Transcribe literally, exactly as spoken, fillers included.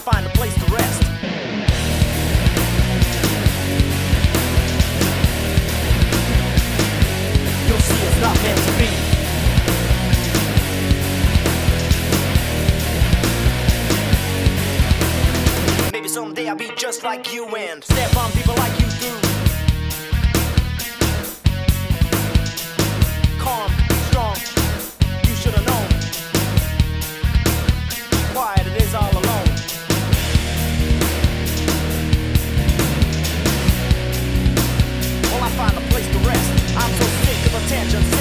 find a place to rest. You'll see it's not meant to be. Maybe someday I'll be just like you and step on people like you do. Calm, strong, you should have known. Quiet it is all alone. Well, I find a place to rest. I'm so sick of attention.